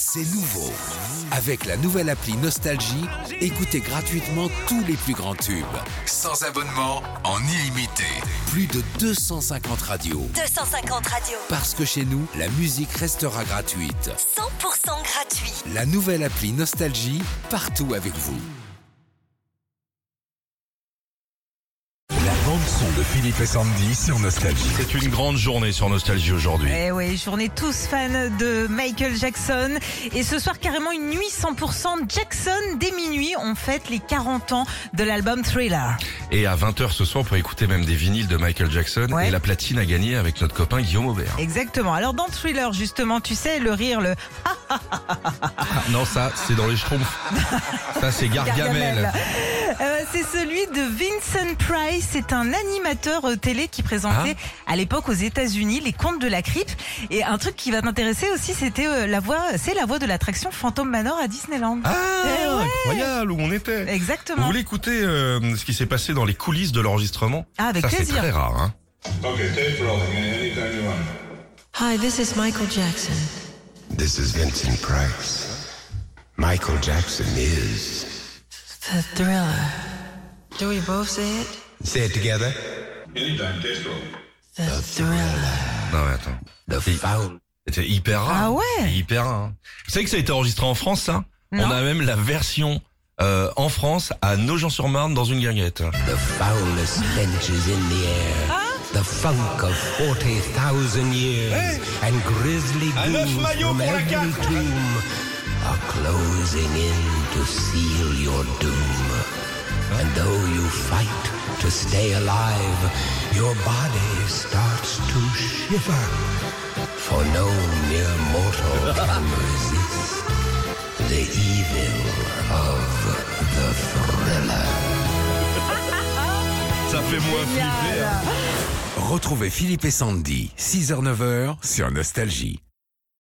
C'est nouveau. Avec la nouvelle appli Nostalgie, écoutez gratuitement tous les plus grands tubes. Sans abonnement, en illimité. Plus de 250 radios. 250 radios. Parce que chez nous, la musique restera gratuite. 100% gratuit. La nouvelle appli Nostalgie, partout avec vous. La bande-son de Philippe et Sandy sur Nostalgie. C'est une grande journée sur Nostalgie aujourd'hui. Eh oui, journée tous fans de Michael Jackson. Et ce soir, carrément une nuit 100% Jackson. Dès minuit, on fête les 40 ans de l'album Thriller. Et à 20h ce soir, on peut écouter même des vinyles de Michael Jackson. Ouais. Et la platine a gagné avec notre copain Guillaume Aubert. Exactement. Alors dans Thriller, justement, tu sais, le rire, le Ah, non, ça, c'est dans les Schtroumpfs. Ça, c'est Gargamel. C'est celui de Vincent Price. C'est un animateur télé qui présentait à l'époque aux États-Unis les contes de la crypte. Et un truc qui va t'intéresser aussi, c'était la voix de l'attraction Phantom Manor à Disneyland. Ah, Ouais. incroyable où on était. Vous Exactement. voulez écouter ce qui s'est passé dans les coulisses de l'enregistrement? Ah, avec ça, c'est plaisir. très rare, hein. Okay, tape rolling. Anytime you want. Hi, this is Michael Jackson. This is Vincent Price. Michael Jackson is... The Thriller. Do we both say it? Say it together. Anytime, tape rolling. The Thriller. Non, mais attends. The Foul. C'était hyper rare. Ah ouais. Hyper rare. Hein. Vous savez que ça a été enregistré en France, ça? Non. On a même la version en France à Nogent-sur-Marne dans une guinguette. The foulest stench is in the air. The funk of 40,000 years. And grisly ghouls from every tomb are closing in to seal your doom. And though you fight to stay alive, your body starts to shiver. For no mere mortal can resist the evil of the Thriller. Ça fait moins flipper. Hein. Retrouvez Philippe et Sandy, 6h-9h sur Nostalgie.